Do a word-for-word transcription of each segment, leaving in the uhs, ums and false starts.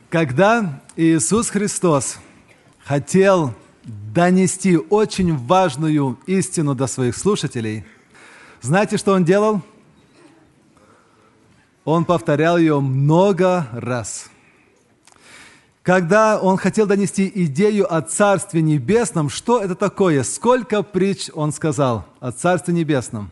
Когда Иисус Христос хотел донести очень важную истину до своих слушателей, знаете, что Он делал? Он повторял ее много раз. Когда Он хотел донести идею о Царстве Небесном, что это такое? Сколько притч Он сказал о Царстве Небесном?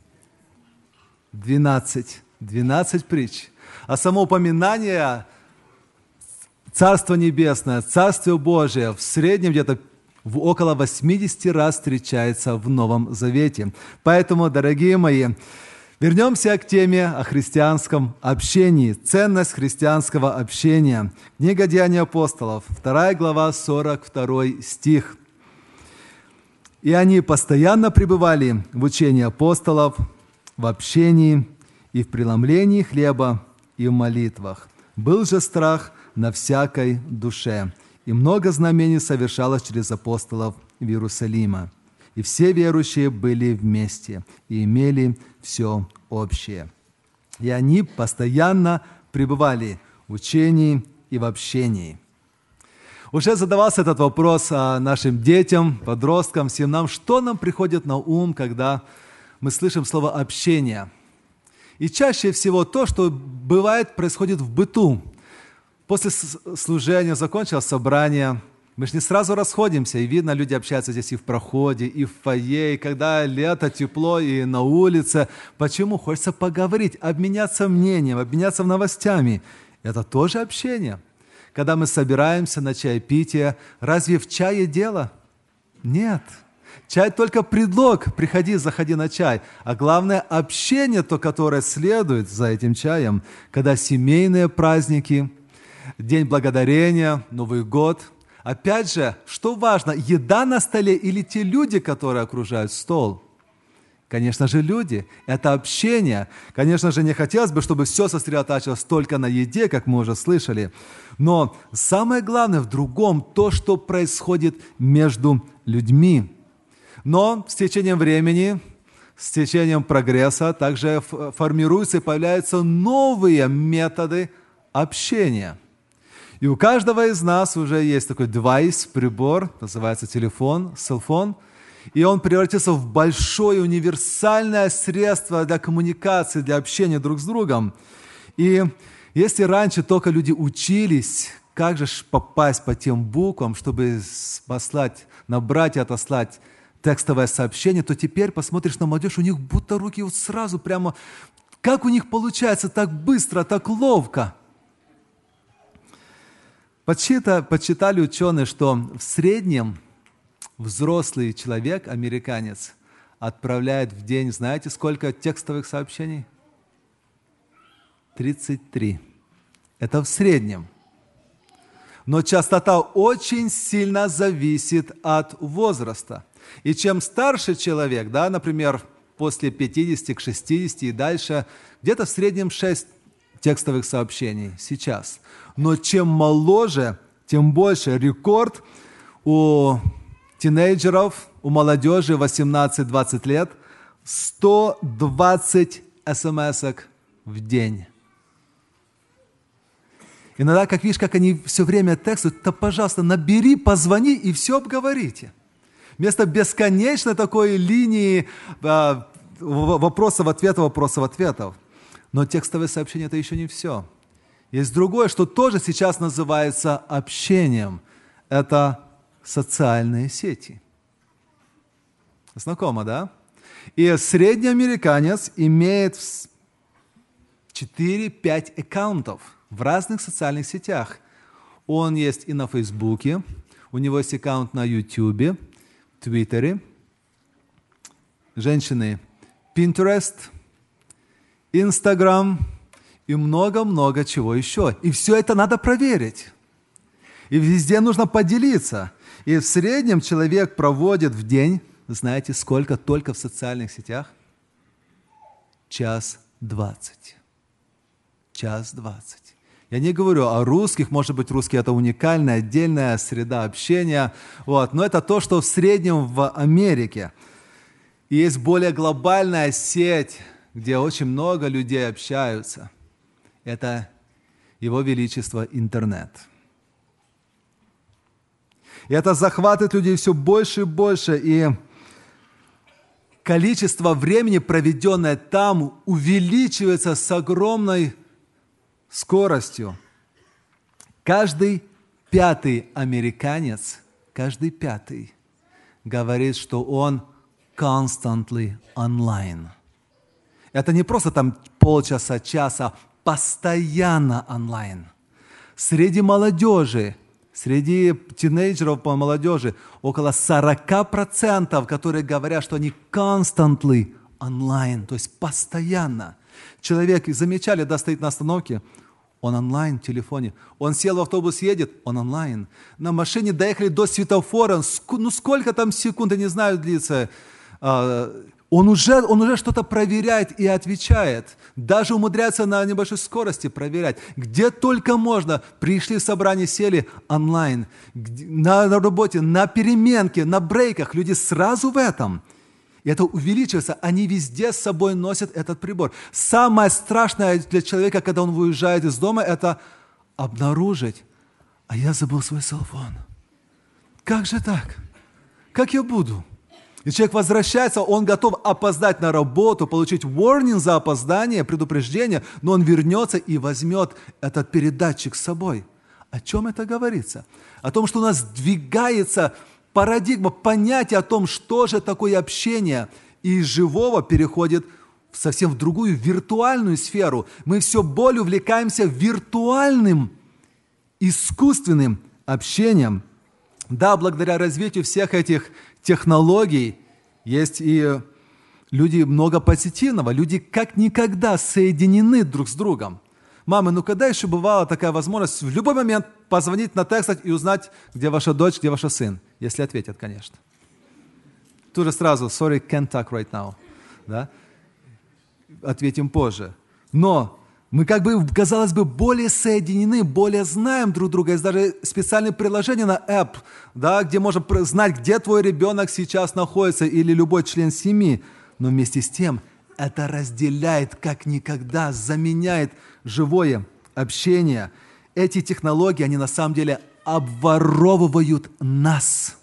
Двенадцать. Двенадцать притч. А само упоминание Царство Небесное, Царствие Божие в среднем где-то в около восемьдесят раз встречается в Новом Завете. Поэтому, дорогие мои, вернемся к теме о христианском общении, ценность христианского общения. Книга Деяний апостолов, вторая глава, сорок второй стих. «И они постоянно пребывали в учении апостолов, в общении и в преломлении хлеба и в молитвах. Был же страх на всякой душе, и много знамений совершалось через апостолов в Иерусалима. И все верующие были вместе и имели все общее. И они постоянно пребывали в учении и в общении». Уже задавался этот вопрос нашим детям, подросткам, всем нам, что нам приходит на ум, когда мы слышим слово «общение». И чаще всего то, что бывает, происходит в быту. После служения закончилось собрание, мы же не сразу расходимся, и видно, люди общаются здесь и в проходе, и в фойе, и когда лето, тепло, и на улице. Почему? Хочется поговорить, обменяться мнением, обменяться новостями. Это тоже общение. Когда мы собираемся на чаепитие, разве в чае дело? Нет. Чай только предлог, приходи, заходи на чай. А главное, общение, то, которое следует за этим чаем, когда семейные праздники, День Благодарения, Новый год. Опять же, что важно, еда на столе или те люди, которые окружают стол? Конечно же, люди. Это общение. Конечно же, не хотелось бы, чтобы все сосредотачивалось только на еде, как мы уже слышали. Но самое главное в другом, то, что происходит между людьми. Но с течением времени, с течением прогресса также формируются и появляются новые методы общения. И у каждого из нас уже есть такой девайс, прибор, называется телефон, селфон, и он превратился в большое универсальное средство для коммуникации, для общения друг с другом. И если раньше только люди учились, как же попасть по тем буквам, чтобы послать, набрать и отослать текстовое сообщение, то теперь посмотришь на молодежь, у них будто руки вот сразу прямо, как у них получается так быстро, так ловко. Подсчитали, подсчитали ученые, что в среднем взрослый человек, американец, отправляет в день, знаете, сколько текстовых сообщений? тридцать три. Это в среднем. Но частота очень сильно зависит от возраста. И чем старше человек, да, например, после пятидесяти к шестидесяти и дальше, где-то в среднем шесть текстовых сообщений сейчас. Но чем моложе, тем больше. Рекорд у тинейджеров, у молодежи восемнадцать-двадцать лет сто двадцать смс-ок в день. Иногда, как видишь, как они все время текстуют, то, пожалуйста, набери, позвони и все обговорите. Вместо бесконечной такой линии э, вопросов-ответов, вопросов-ответов. Но текстовые сообщения – это еще не все. Есть другое, что тоже сейчас называется общением. Это социальные сети. Знакомо, да? И средний американец имеет четыре-пять аккаунтов в разных социальных сетях. Он есть и на Фейсбуке, у него есть аккаунт на Ютубе, Твиттере, женщины Pinterest, Instagram и много-много чего еще. И все это надо проверить. И везде нужно поделиться. И в среднем человек проводит в день, знаете, сколько только в социальных сетях? Час двадцать. Час двадцать. Я не говорю о русских, может быть, русские – это уникальная, отдельная среда общения, вот, но это то, что в среднем в Америке. И есть более глобальная сеть, где очень много людей общаются. Это Его Величество интернет. И это захватывает людей все больше и больше, и количество времени, проведенное там, увеличивается с огромной скоростью. Каждый пятый американец, каждый пятый говорит, что он constantly online. Это не просто там полчаса, часа, постоянно онлайн. Среди молодежи, среди тинейджеров по молодежи около сорок процентов, которые говорят, что они constantly онлайн, то есть постоянно. Человек, замечали, да, стоит на остановке, он онлайн в телефоне. Он сел в автобус, едет, он онлайн. На машине доехали до светофора, ну сколько там секунд, я не знаю, длится. Он уже, он уже что-то проверяет и отвечает. Даже умудряется на небольшой скорости проверять. Где только можно. Пришли в собрание, сели онлайн. На, на работе, на переменке, на брейках. Люди сразу в этом. И это увеличивается. Они везде с собой носят этот прибор. Самое страшное для человека, когда он выезжает из дома, это обнаружить. А я забыл свой селфон. Как же так? Как я буду? И человек возвращается, он готов опоздать на работу, получить warning за опоздание, предупреждение, но он вернется и возьмет этот передатчик с собой. О чем это говорится? О том, что у нас двигается парадигма, понятие о том, что же такое общение, и из живого переходит совсем в другую виртуальную сферу. Мы все более увлекаемся виртуальным, искусственным общением. Да, благодаря развитию всех этих технологий есть и люди много позитивного, люди как никогда соединены друг с другом. Мамы, ну когда еще бывала такая возможность в любой момент позвонить, натекстать и узнать, где ваша дочь, где ваш сын? Если ответят, конечно. Тут же сразу, sorry, can't talk right now. Да? Ответим позже. Но мы как бы, казалось бы, более соединены, более знаем друг друга. Есть даже специальные приложения на app, да, где можно знать, где твой ребенок сейчас находится или любой член семьи. Но вместе с тем это разделяет как никогда, заменяет живое общение. Эти технологии, они на самом деле обворовывают нас.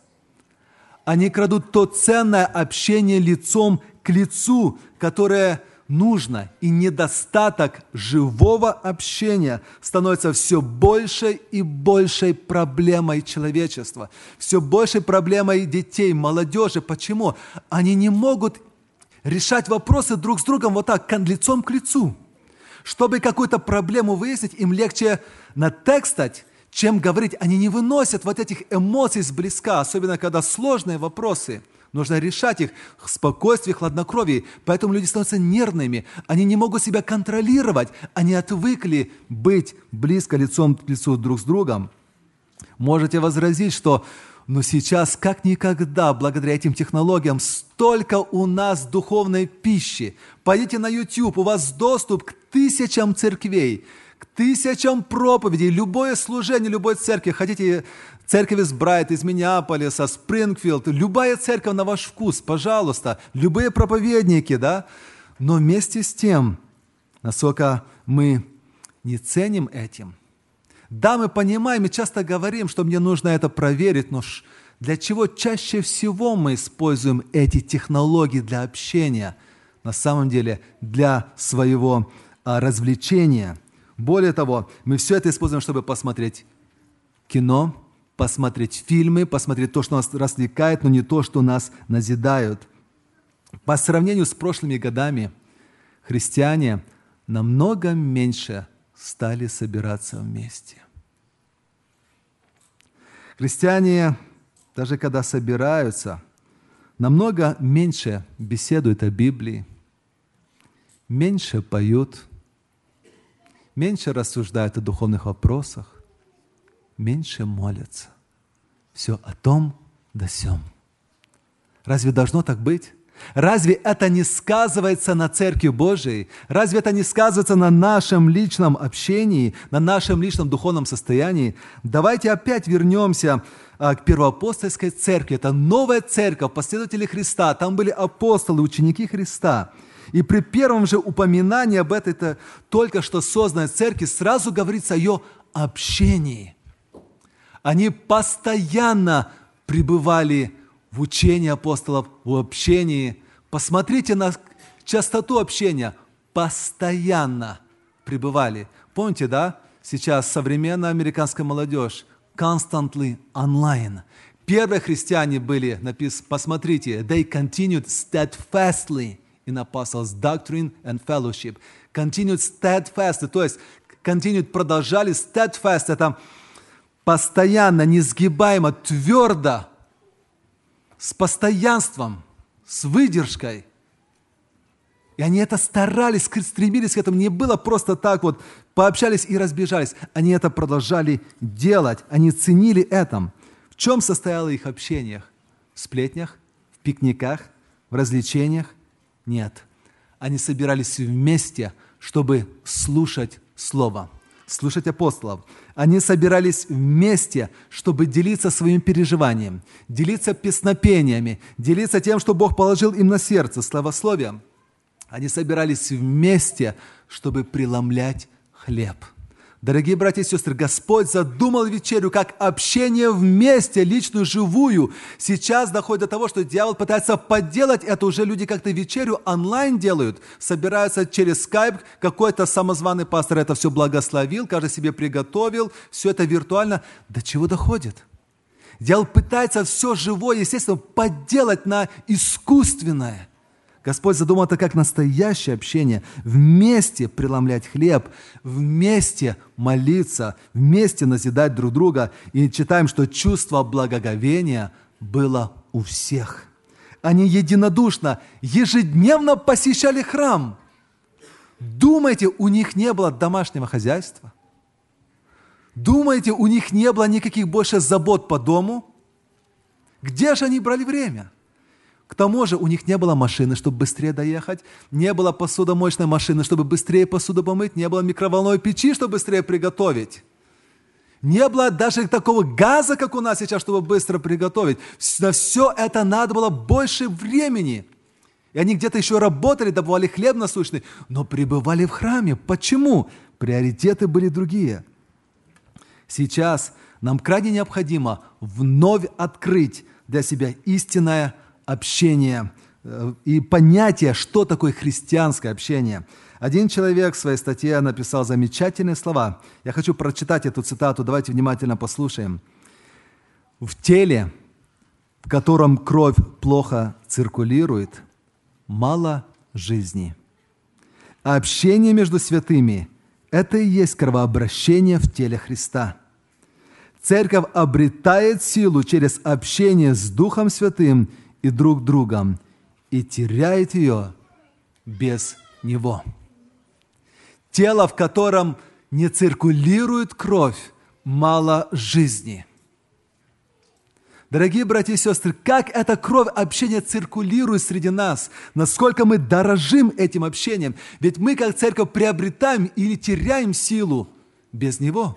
Они крадут то ценное общение лицом к лицу, которое нужно, и недостаток живого общения становится все большей и большей проблемой человечества, все большей проблемой детей, молодежи. Почему? Они не могут решать вопросы друг с другом вот так, лицом к лицу. Чтобы какую-то проблему выяснить, им легче натекстать, чем говорить. Они не выносят вот этих эмоций сблизка, особенно когда сложные вопросы. Нужно решать их в спокойствии, хладнокровии. Поэтому люди становятся нервными. Они не могут себя контролировать. Они отвыкли быть близко лицом к лицу друг с другом. Можете возразить, что но сейчас, как никогда, благодаря этим технологиям, столько у нас духовной пищи. Пойдите на YouTube, у вас доступ к тысячам церквей, к тысячам проповедей, любое служение, любой церкви. Хотите церковь из Брайта, из Миннеаполиса, Спрингфилд, любая церковь на ваш вкус, пожалуйста, любые проповедники, да? Но вместе с тем, насколько мы не ценим этим. Да, мы понимаем и часто говорим, что мне нужно это проверить, но для чего чаще всего мы используем эти технологии для общения? На самом деле для своего а, развлечения. Более того, мы все это используем, чтобы посмотреть кино, посмотреть фильмы, посмотреть то, что нас развлекает, но не то, что нас назидают. По сравнению с прошлыми годами, христиане намного меньше стали собираться вместе. Христиане, даже когда собираются, намного меньше беседуют о Библии, меньше поют, меньше рассуждают о духовных вопросах, меньше молятся. Все о том да сём. Разве должно так быть? Разве это не сказывается на Церкви Божией? Разве это не сказывается на нашем личном общении, на нашем личном духовном состоянии? Давайте опять вернемся а, к первоапостольской церкви. Это новая церковь, последователи Христа. Там были апостолы, ученики Христа. И при первом же упоминании об этой только что созданной церкви сразу говорится о ее общении. Они постоянно пребывали в учении апостолов, в общении. Посмотрите на частоту общения. Постоянно пребывали. Помните, да? Сейчас современная американская молодежь constantly online. Первые христиане были написаны, посмотрите, they continued steadfastly in apostles' doctrine and fellowship. Continued steadfastly, то есть continued продолжали, steadfast это постоянно, несгибаемо, твердо, с постоянством, с выдержкой. И они это старались, стремились к этому. Не было просто так вот, пообщались и разбежались. Они это продолжали делать. Они ценили это. В чем состояло их общение? В сплетнях, в пикниках, в развлечениях? Нет. Они собирались вместе, чтобы слушать Слово, слушать апостолов. Они собирались вместе, чтобы делиться своим переживанием, делиться песнопениями, делиться тем, что Бог положил им на сердце, славословием. Они собирались вместе, чтобы преломлять хлеб. Дорогие братья и сестры, Господь задумал вечерю как общение вместе, личную, живую. Сейчас доходит до того, что дьявол пытается подделать это. Уже люди как-то вечерю онлайн делают. Собираются через скайп. Какой-то самозваный пастор это все благословил, каждый себе приготовил. Все это виртуально. До чего доходит? Дьявол пытается все живое, естественно, подделать на искусственное. Господь задумал это как настоящее общение. Вместе преломлять хлеб, вместе молиться, вместе назидать друг друга. И читаем, что чувство благоговения было у всех. Они единодушно, ежедневно посещали храм. Думаете, у них не было домашнего хозяйства? Думаете, у них не было никаких больше забот по дому? Где же они брали время? К тому же у них не было машины, чтобы быстрее доехать, не было посудомоечной машины, чтобы быстрее посуду помыть, не было микроволновой печи, чтобы быстрее приготовить. Не было даже такого газа, как у нас сейчас, чтобы быстро приготовить. На все это надо было больше времени. И они где-то еще работали, добывали хлеб насущный, но пребывали в храме. Почему? Приоритеты были другие. Сейчас нам крайне необходимо вновь открыть для себя истинное общение и понятие, что такое христианское общение. Один человек в своей статье написал замечательные слова. Я хочу прочитать эту цитату, давайте внимательно послушаем. «В теле, в котором кровь плохо циркулирует, мало жизни. А общение между святыми – это и есть кровообращение в теле Христа. Церковь обретает силу через общение с Духом Святым и друг другом, и теряет ее без Него. Тело, в котором не циркулирует кровь, мало жизни». Дорогие братья и сестры, как эта кровь общения циркулирует среди нас, насколько мы дорожим этим общением, ведь мы, как церковь, приобретаем или теряем силу без него.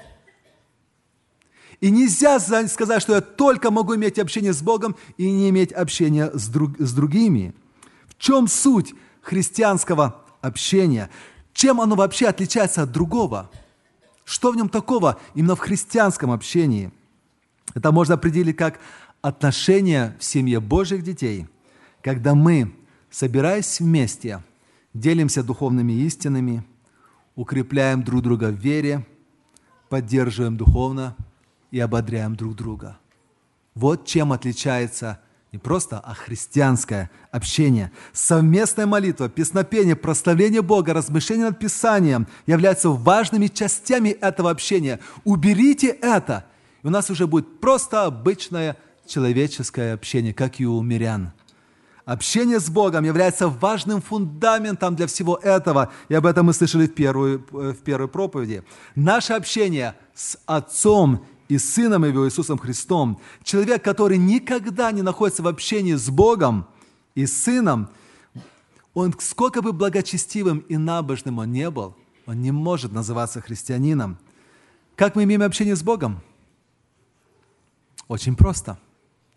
И нельзя сказать, что я только могу иметь общение с Богом и не иметь общения с, друг, с другими. В чем суть христианского общения? Чем оно вообще отличается от другого? Что в нем такого именно в христианском общении? Это можно определить как отношения в семье Божьих детей, когда мы, собираясь вместе, делимся духовными истинами, укрепляем друг друга в вере, поддерживаем духовно и ободряем друг друга. Вот чем отличается не просто, а христианское общение. Совместная молитва, песнопение, прославление Бога, размышление над Писанием являются важными частями этого общения. Уберите это, и у нас уже будет просто обычное человеческое общение, как и у мирян. Общение с Богом является важным фундаментом для всего этого, и об этом мы слышали в первой, в первой проповеди. Наше общение с Отцом и Сыном Его, Иисусом Христом. Человек, который никогда не находится в общении с Богом и Сыном, он, сколько бы благочестивым и набожным он не был, он не может называться христианином. Как мы имеем общение с Богом? Очень просто.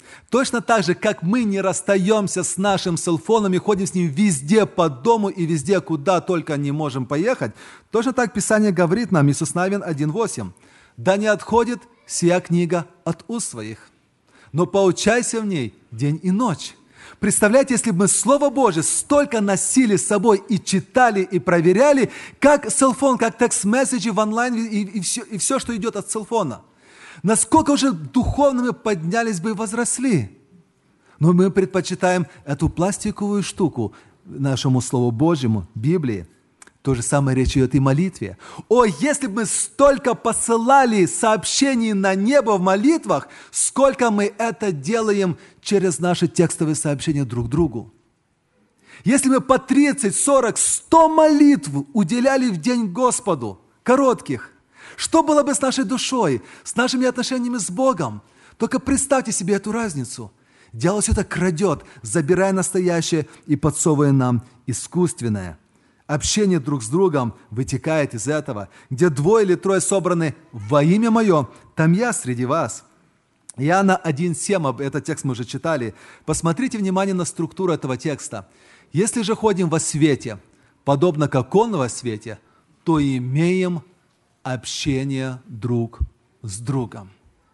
Точно так же, как мы не расстаемся с нашим селфоном и ходим с ним везде по дому и везде, куда только не можем поехать, точно так Писание говорит нам, Иисус Навин один восемь. «Да не отходит сия книга от уст своих, но поучайся в ней день и ночь». Представляете, если бы мы Слово Божие столько носили с собой и читали, и проверяли, как селфон, как текст-месседжи в онлайн и, и, все, и все, что идет от селфона. Насколько уже духовно мы поднялись бы и возросли. Но мы предпочитаем эту пластиковую штуку нашему Слову Божьему, Библии. То же самое речь идет и о молитве. О, если бы мы столько посылали сообщений на небо в молитвах, сколько мы это делаем через наши текстовые сообщения друг другу. Если мы по тридцать, сорок, сто молитв уделяли в день Господу, коротких, что было бы с нашей душой, с нашими отношениями с Богом? Только представьте себе эту разницу. Дьявол все это крадет, забирая настоящее и подсовывая нам искусственное. Общение друг с другом вытекает из этого. Где двое или трое собраны во имя Мое, там Я среди вас. Иоанна один семь, этот текст мы уже читали. Посмотрите внимание на структуру этого текста. «Если же ходим во свете, подобно как Он во свете, то имеем общение друг с другом».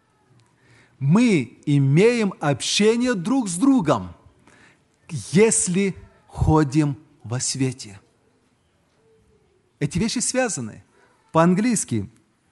Мы имеем общение друг с другом, если ходим во свете. Эти вещи связаны. По-английски.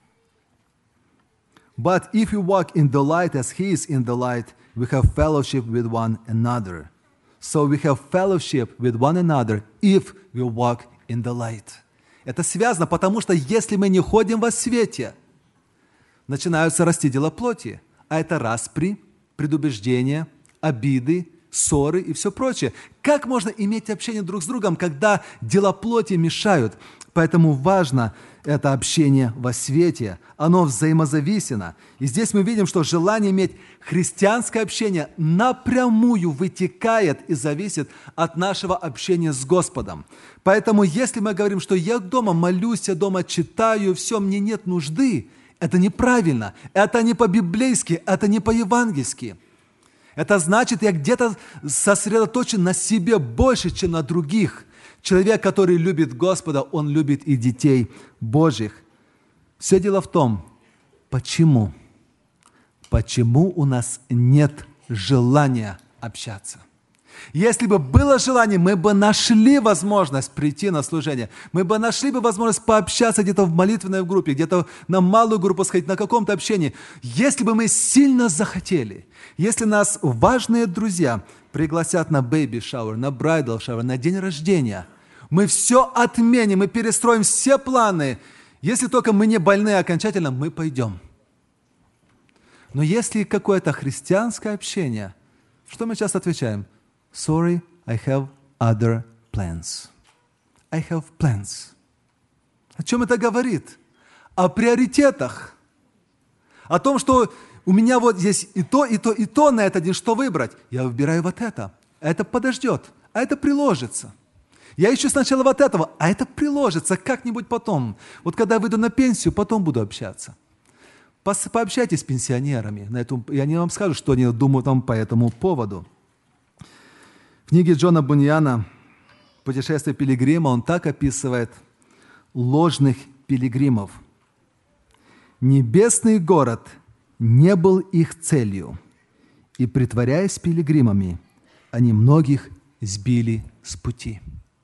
But if we walk in the light as He is in the light, we have fellowship with one another. So we have fellowship with one another if we walk in the light. Это связано, потому что если мы не ходим во свете, начинаются расти дела плоти. А это распри, предубеждения, обиды, ссоры и все прочее. Как можно иметь общение друг с другом, когда дела плоти мешают? Поэтому важно это общение во свете. Оно взаимозависимо. И здесь мы видим, что желание иметь христианское общение напрямую вытекает и зависит от нашего общения с Господом. Поэтому если мы говорим, что я дома молюсь, я дома читаю, все, мне нет нужды, это неправильно. Это не по-библейски, это не по-евангельски. Это значит, я где-то сосредоточен на себе больше, чем на других. Человек, который любит Господа, он любит и детей Божьих. Все дело в том, почему? Почему у нас нет желания общаться? Если бы было желание, мы бы нашли возможность прийти на служение. Мы бы нашли бы возможность пообщаться где-то в молитвенной группе, где-то на малую группу сходить, на каком-то общении. Если бы мы сильно захотели, если нас важные друзья пригласят на бэйби-шауэр, на брайдал-шауэр, на день рождения, мы все отменим, мы перестроим все планы. Если только мы не больны окончательно, мы пойдем. Но если какое-то христианское общение, что мы часто отвечаем? Sorry, I have other plans. I have plans. О чем это говорит? О приоритетах. О том, что у меня вот здесь и то, и то, и то на этот день, что выбрать? Я выбираю вот это. А это подождет, а это приложится. Я ищу сначала вот этого, а это приложится как-нибудь потом. Вот когда я выйду на пенсию, потом буду общаться. Пообщайтесь с пенсионерами. На эту, и они вам скажут, что они думают там по этому поводу. В книге Джона Буньяна «Путешествие пилигрима» он так описывает ложных пилигримов. «Небесный город не был их целью, и, притворяясь пилигримами, они многих сбили с пути».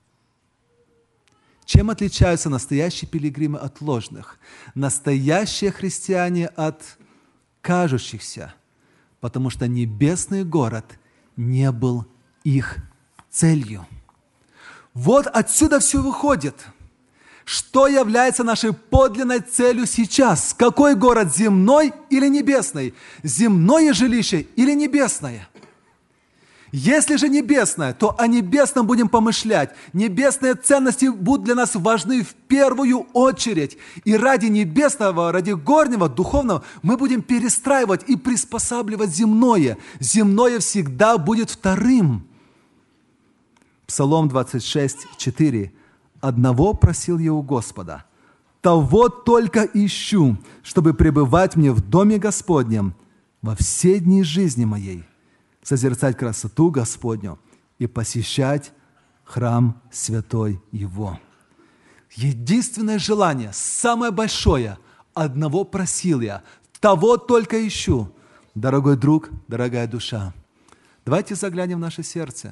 Чем отличаются настоящие пилигримы от ложных? Настоящие христиане от кажущихся, потому что небесный город не был их целью. Вот отсюда все выходит. Что является нашей подлинной целью сейчас? Какой город, земной или небесный? Земное жилище или небесное? Если же небесное, то о небесном будем помышлять. Небесные ценности будут для нас важны в первую очередь. И ради небесного, ради горнего, духовного мы будем перестраивать и приспосабливать земное. Земное всегда будет вторым. Псалом двадцать шесть, четыре. «Одного просил я у Господа, того только ищу, чтобы пребывать мне в доме Господнем во все дни жизни моей, созерцать красоту Господню и посещать храм святой Его. Единственное желание, самое большое, одного просил я, того только ищу. Дорогой друг, дорогая душа, давайте заглянем в наше сердце.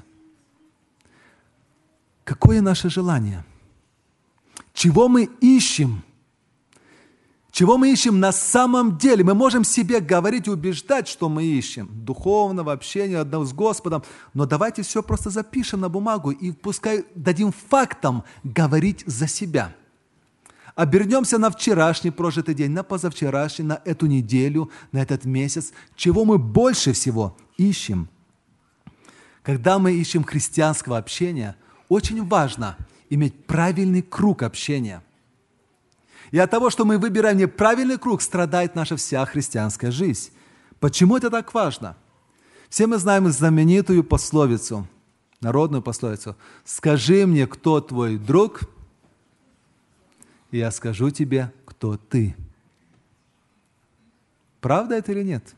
Какое наше желание? Чего мы ищем? Чего мы ищем на самом деле? Мы можем себе говорить и убеждать, что мы ищем. Духовного общения одного с Господом. Но давайте все просто запишем на бумагу и пускай дадим фактам говорить за себя. Обернемся на вчерашний прожитый день, на позавчерашний, на эту неделю, на этот месяц. Чего мы больше всего ищем? Когда мы ищем христианского общения, очень важно иметь правильный круг общения. И от того, что мы выбираем неправильный круг, страдает наша вся христианская жизнь. Почему это так важно? Все мы знаем знаменитую пословицу, народную пословицу. «Скажи мне, кто твой друг, и я скажу тебе, кто ты». Правда это или нет?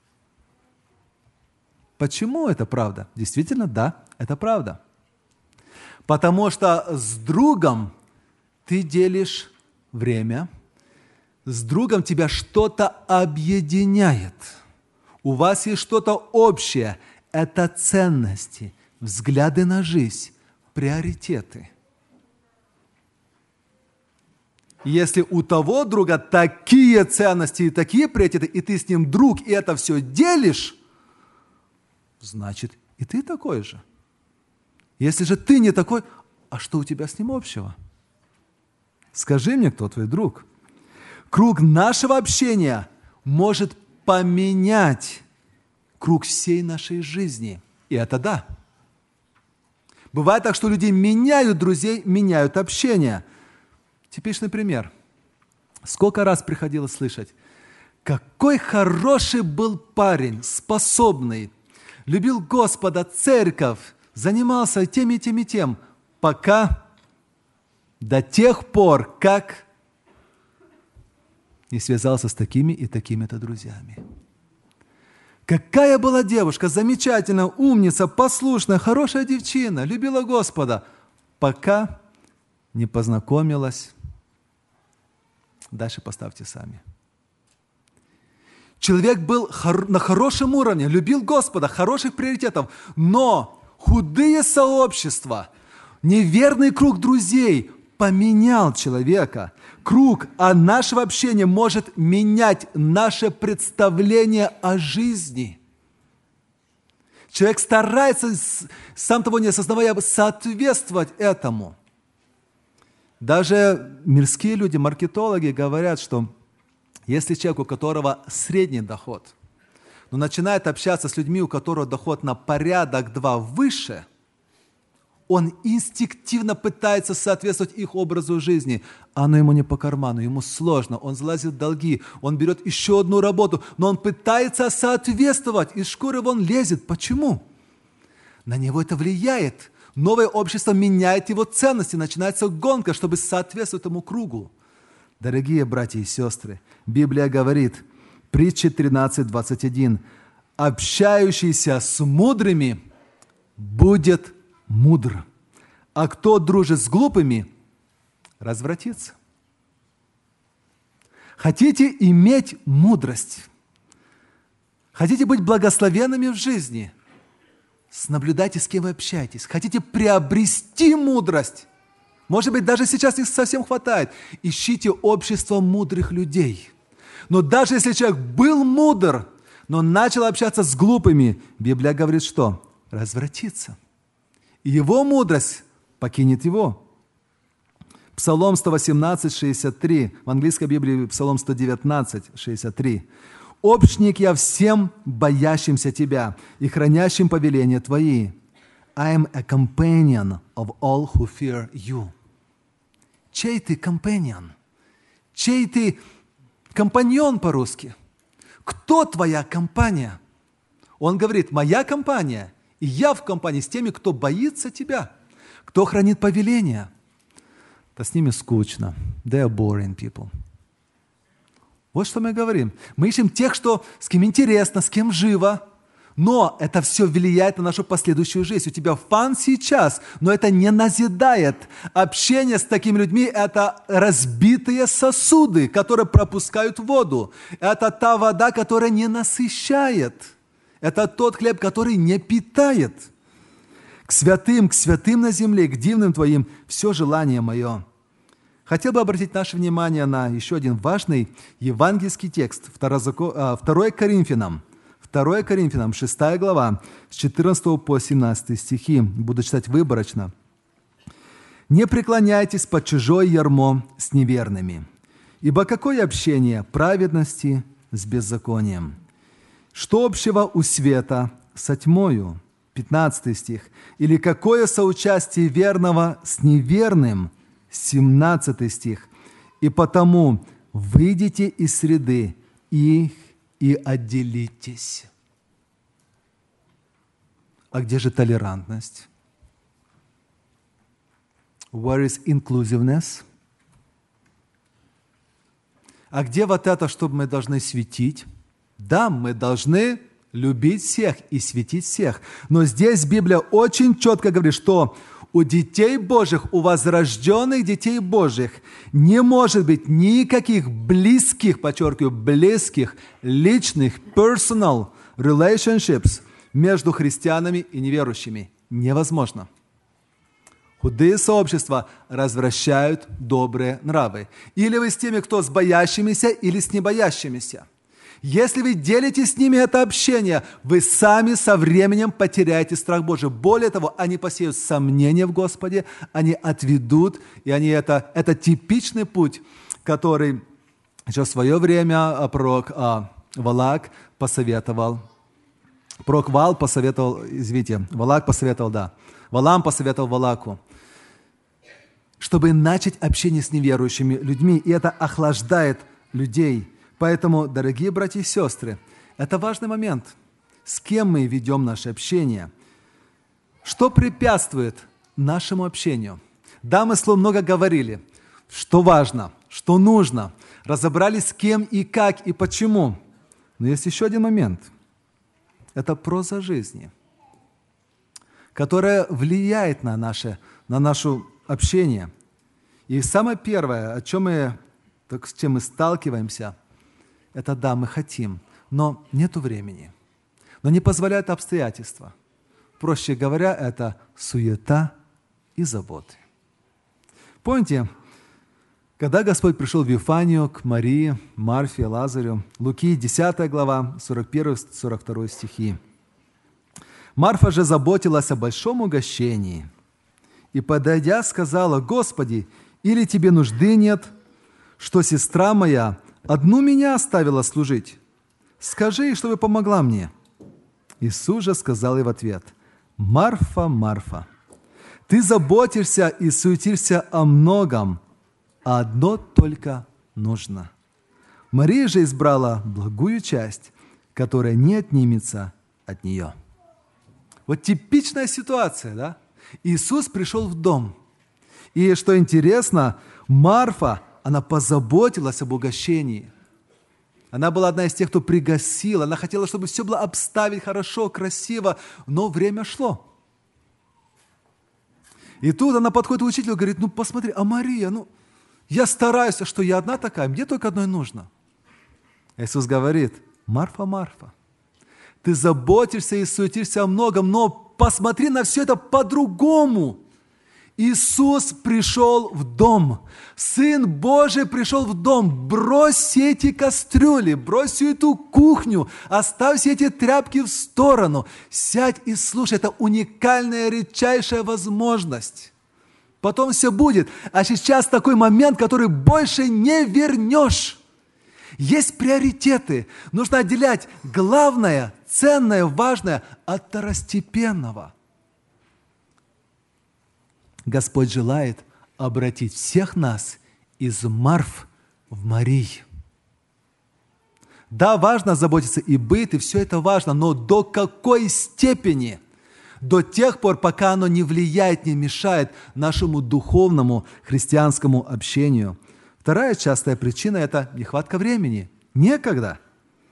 Почему это правда? Действительно, да, это правда. Потому что с другом ты делишь время, с другом тебя что-то объединяет. У вас есть что-то общее. Это ценности, взгляды на жизнь, приоритеты. Если у того друга такие ценности и такие приоритеты, и ты с ним друг, и это все делишь, значит, и ты такой же. Если же ты не такой, а что у тебя с ним общего? Скажи мне, кто твой друг? Круг нашего общения может поменять круг всей нашей жизни. И это да. Бывает так, что люди меняют друзей, меняют общение. Типичный пример. Сколько раз приходилось слышать, какой хороший был парень, способный, любил Господа, церковь, занимался тем и тем и тем, пока... До тех пор, как не связался с такими и такими-то друзьями. Какая была девушка, замечательная, умница, послушная, хорошая девчина, любила Господа, пока не познакомилась. Дальше поставьте сами. Человек был на хорошем уровне, любил Господа, хороших приоритетов, но худые сообщества, неверный круг друзей поменял человека. Круг а нашего общения может менять наше представление о жизни. Человек старается, сам того не осознавая, соответствовать этому. Даже мирские люди, маркетологи говорят, что если человек, у которого средний доход, но начинает общаться с людьми, у которых доход на порядок два выше, он инстинктивно пытается соответствовать их образу жизни. Оно ему не по карману, ему сложно, он залазит в долги, он берет еще одну работу, но он пытается соответствовать, из шкуры вон лезет. Почему? На него это влияет. Новое общество меняет его ценности, начинается гонка, чтобы соответствовать этому кругу. Дорогие братья и сестры, Библия говорит, притча тринадцать двадцать один, «Общающийся с мудрыми будет мудр, а кто дружит с глупыми, развратится». Хотите иметь мудрость? Хотите быть благословенными в жизни? Наблюдайте, с кем вы общаетесь. Хотите приобрести мудрость? Может быть, даже сейчас их совсем хватает. Ищите общество мудрых людей. Но даже если человек был мудр, но начал общаться с глупыми, Библия говорит, что? Развратится. И его мудрость покинет его. Псалом сто восемнадцать, шестьдесят три, в английской Библии Псалом сто девятнадцать, шестьдесят три. «Общник я всем боящимся Тебя и хранящим повеления Твои. I am a companion of all who fear You». Чей ты companion? Чей ты компаньон по-русски? Кто твоя компания? Он говорит, моя компания, и я в компании с теми, кто боится Тебя, кто хранит повеления. Да с ними скучно. They are boring people. Вот что мы говорим. Мы ищем тех, что, с кем интересно, с кем живо. Но это все влияет на нашу последующую жизнь. У тебя фан сейчас, но это не назидает. Общение с такими людьми – это разбитые сосуды, которые пропускают воду. Это та вода, которая не насыщает. Это тот хлеб, который не питает. К святым, к святым на земле, к дивным Твоим все желание мое. Хотел бы обратить наше внимание на еще один важный евангельский текст, второе Коринфянам. второе Коринфянам, шестая глава, с четырнадцатого по семнадцатый стихи. Буду читать выборочно. «Не преклоняйтесь под чужое ярмо с неверными, ибо какое общение праведности с беззаконием? Что общего у света со тьмою?» пятнадцатый стих. «Или какое соучастие верного с неверным?» семнадцатый стих. «И потому выйдите из среды их и отделитесь». А где же толерантность? Where is inclusiveness? А где вот это, что мы должны светить? Да, мы должны любить всех и светить всех. Но здесь Библия очень четко говорит, что у детей Божьих, у возрожденных детей Божьих не может быть никаких близких, подчеркиваю, близких, личных, personal relationships между христианами и неверующими. Невозможно. Худые сообщества развращают добрые нравы. Или вы с теми, кто с боящимися, или с небоящимися. Если вы делите с ними это общение, вы сами со временем потеряете страх Божий. Более того, они посеют сомнения в Господе, они отведут, и они это, это типичный путь, который еще в свое время пророк а, Валак посоветовал. Пророк Вал посоветовал, извините, Валак посоветовал, да, Валам посоветовал Валаку, чтобы начать общение с неверующими людьми, и это охлаждает людей. Поэтому, дорогие братья и сестры, это важный момент. С кем мы ведем наше общение? Что препятствует нашему общению? Да, мы слово много говорили. Что важно, что нужно. Разобрались, с кем и как и почему. Но есть еще один момент. Это проза жизни, которая влияет на наше, на наше общение. И самое первое, о чем мы, с чем мы сталкиваемся, это да, мы хотим, но нету времени. Но не позволяют обстоятельства. Проще говоря, это суета и заботы. Помните, когда Господь пришел в Вифанию к Марии, Марфе, Лазарю, Луки, десятая глава, сорок первый сорок второй стихи. Марфа же заботилась о большом угощении и, подойдя, сказала: «Господи, или тебе нужды нет, что сестра моя одну меня оставила служить? Скажи ей, чтобы помогла мне». Иисус же сказал ей в ответ: «Марфа, Марфа, ты заботишься и суетишься о многом, а одно только нужно. Мария же избрала благую часть, которая не отнимется от нее». Вот типичная ситуация, да? Иисус пришел в дом. И что интересно, Марфа, она позаботилась об угощении. Она была одна из тех, кто пригасил. Она хотела, чтобы все было обставить хорошо, красиво, но время шло. И тут она подходит к учителю и говорит: ну посмотри, а Мария, ну я стараюсь, что я одна такая, мне только одной нужно. Иисус говорит: Марфа, Марфа, ты заботишься и суетишься о многом, но посмотри на все это по-другому. Иисус пришел в дом. Сын Божий пришел в дом. Брось все эти кастрюли, брось всю эту кухню, оставь все эти тряпки в сторону. Сядь и слушай. Это уникальная, редчайшая возможность. Потом все будет. А сейчас такой момент, который больше не вернешь. Есть приоритеты. Нужно отделять главное, ценное, важное от второстепенного. Господь желает обратить всех нас из Марф в Марий. Да, важно заботиться и быт, и все это важно, но до какой степени? До тех пор, пока оно не влияет, не мешает нашему духовному христианскому общению. Вторая частая причина – это нехватка времени. Некогда.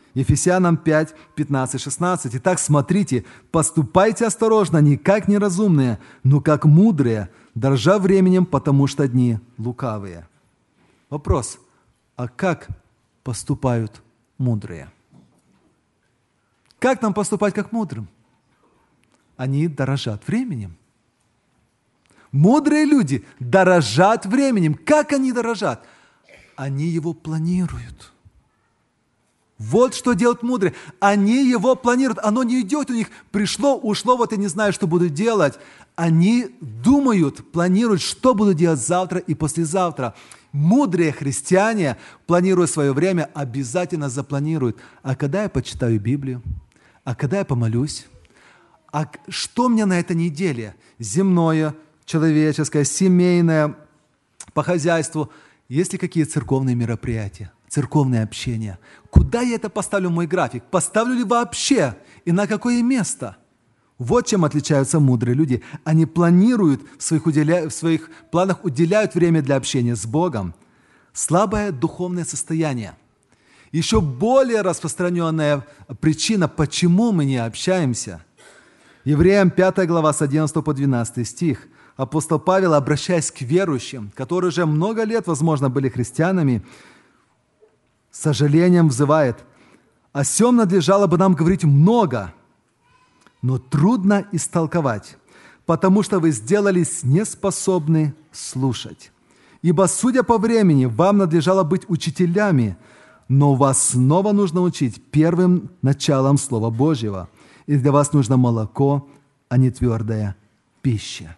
Ефесянам пять, пятнадцать, шестнадцать. «Итак, смотрите, поступайте осторожно, не как неразумные, но как мудрые, дорожа временем, потому что дни лукавые». Вопрос, а как поступают мудрые? Как нам поступать как мудрым? Они дорожат временем. Мудрые люди дорожат временем. Как они дорожат? Они его планируют. Вот что делают мудрые. Они его планируют. Оно не идет у них. Пришло, ушло, вот я не знаю, что буду делать. Они думают, планируют, что буду делать завтра и послезавтра. Мудрые христиане, планируя свое время, обязательно запланируют. А когда я почитаю Библию? А когда я помолюсь? А что у меня на этой неделе? Земное, человеческое, семейное, по хозяйству. Есть ли какие церковные мероприятия? Церковное общение. Куда я это поставлю в мой график? Поставлю ли вообще? И на какое место? Вот чем отличаются мудрые люди. Они планируют, в своих, уделя... в своих планах уделяют время для общения с Богом. Слабое духовное состояние. Еще более распространенная причина, почему мы не общаемся. Евреям пятая глава с одиннадцатого по двенадцатый стих. Апостол Павел, обращаясь к верующим, которые уже много лет, возможно, были христианами, с сожалением взывает: «О сем надлежало бы нам говорить много, но трудно истолковать, потому что вы сделались неспособны слушать. Ибо, судя по времени, вам надлежало быть учителями, но вас снова нужно учить первым началом Слова Божьего, и для вас нужно молоко, а не твердая пища».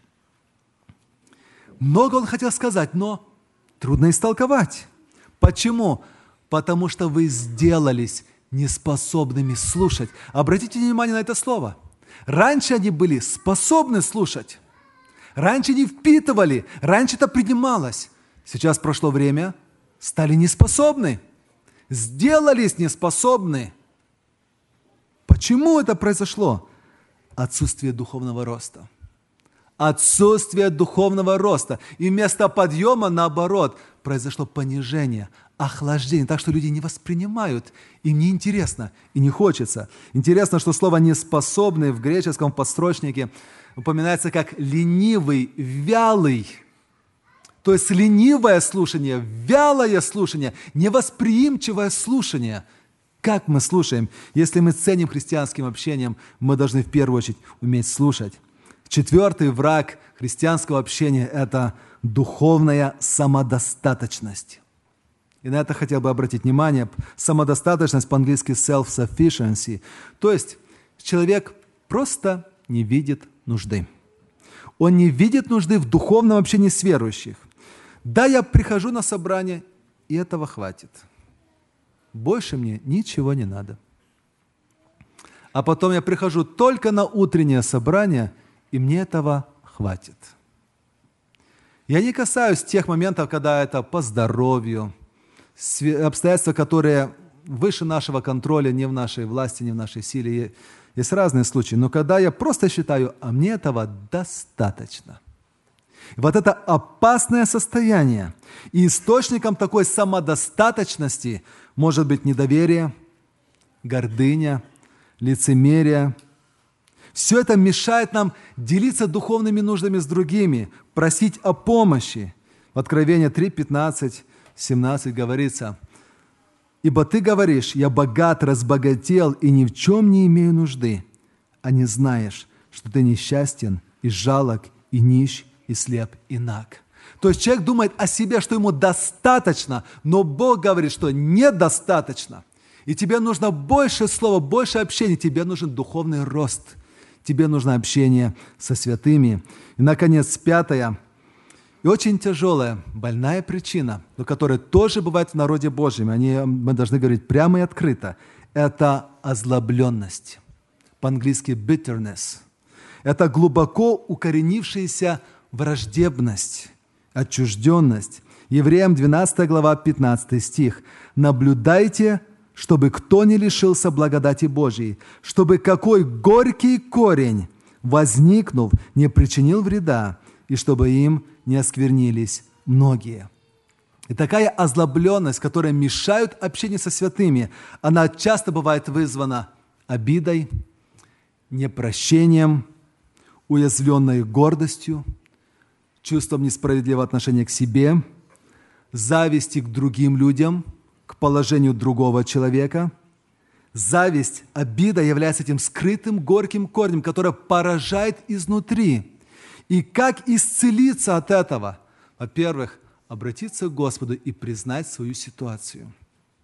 Много он хотел сказать, но трудно истолковать. Почему? Потому что вы сделались неспособными слушать. Обратите внимание на это слово. Раньше они были способны слушать. Раньше не впитывали. Раньше это принималось. Сейчас прошло время, стали неспособны. Сделались неспособны. Почему это произошло? Отсутствие духовного роста. Отсутствие духовного роста. И вместо подъема, наоборот, произошло понижение, охлаждение. Так что люди не воспринимают. Им не интересно и не хочется. Интересно, что слово «неспособный» в греческом подстрочнике упоминается как «ленивый», «вялый». То есть ленивое слушание, вялое слушание, невосприимчивое слушание. Как мы слушаем? Если мы ценим христианским общением, мы должны в первую очередь уметь слушать. Четвертый враг христианского общения – это духовная самодостаточность. И на это хотел бы обратить внимание. Самодостаточность по-английски self-sufficiency. То есть человек просто не видит нужды. Он не видит нужды в духовном общении с верующих. Да, я прихожу на собрание, и этого хватит. Больше мне ничего не надо. А потом я прихожу только на утреннее собрание, и мне этого хватит. Я не касаюсь тех моментов, когда это по здоровью, обстоятельства, которые выше нашего контроля, не в нашей власти, не в нашей силе. Есть разные случаи. Но когда я просто считаю, а мне этого достаточно. Вот это опасное состояние. И источником такой самодостаточности может быть недоверие, гордыня, лицемерие. Все это мешает нам делиться духовными нуждами с другими, просить о помощи. В Откровении три, пятнадцать, семнадцать говорится: «Ибо ты говоришь, я богат, разбогател и ни в чем не имею нужды, а не знаешь, что ты несчастен и жалок, и нищ, и слеп, и наг». То есть человек думает о себе, что ему достаточно, но Бог говорит, что недостаточно. И тебе нужно больше слова, больше общения, тебе нужен духовный рост. Тебе нужно общение со святыми. И, наконец, пятая и очень тяжелая, больная причина, но которая тоже бывает в народе Божьем, они, мы должны говорить прямо и открыто, это озлобленность. По-английски bitterness. Это глубоко укоренившаяся враждебность, отчужденность. Евреям двенадцатая глава, пятнадцатый стих. «Наблюдайте, чтобы кто не лишился благодати Божией, чтобы какой горький корень, возникнув, не причинил вреда, и чтобы им не осквернились многие». И такая озлобленность, которая мешает общению со святыми, она часто бывает вызвана обидой, непрощением, уязвленной гордостью, чувством несправедливого отношения к себе, зависти к другим людям, к положению другого человека. Зависть, обида является этим скрытым горьким корнем, который поражает изнутри. И как исцелиться от этого? Во-первых, обратиться к Господу и признать свою ситуацию.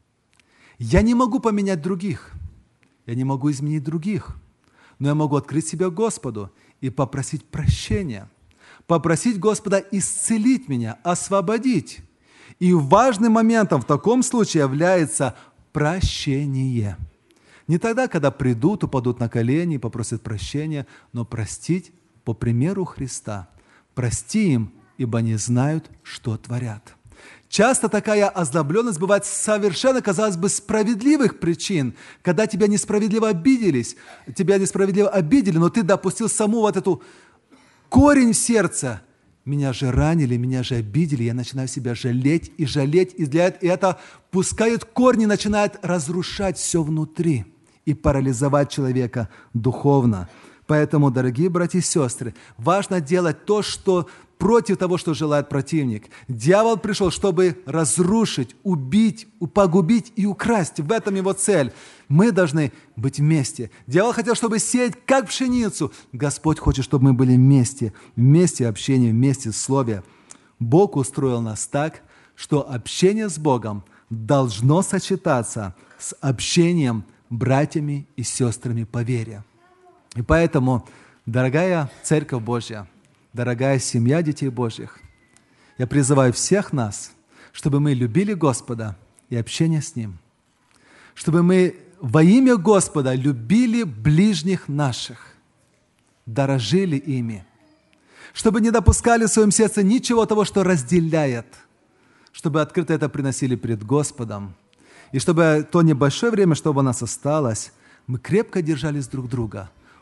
Я не могу поменять других, я не могу изменить других, но я могу открыть себя Господу и попросить прощения, попросить Господа исцелить меня, освободить. И важным моментом в таком случае является прощение. Не тогда, когда придут, упадут на колени и попросят прощения, но простить по примеру Христа. Прости им, ибо не знают, что творят. Часто такая озлобленность бывает совершенно, казалось бы, справедливых причин, когда тебя несправедливо обиделись, тебя несправедливо обидели, но ты допустил саму вот эту корень в сердце. Меня же ранили, меня же обидели, я начинаю себя жалеть и жалеть, и для этого и это пускает корни, начинает разрушать все внутри и парализовать человека духовно. Поэтому, дорогие братья и сестры, важно делать то, что против того, что желает противник. Дьявол пришел, чтобы разрушить, убить, погубить и украсть. В этом его цель. Мы должны быть вместе. Дьявол хотел, чтобы сеять как пшеницу. Господь хочет, чтобы мы были вместе. Вместе общение, вместе слове. Бог устроил нас так, что общение с Богом должно сочетаться с общением братьями и сестрами по вере. И поэтому, дорогая Церковь Божья, дорогая семья детей Божьих, я призываю всех нас, чтобы мы любили Господа и общение с Ним, чтобы мы во имя Господа любили ближних наших, дорожили ими, чтобы не допускали в своем сердце ничего того, что разделяет, чтобы открыто это приносили пред Господом, и чтобы то небольшое время, что у нас осталось, мы крепко держались друг друга,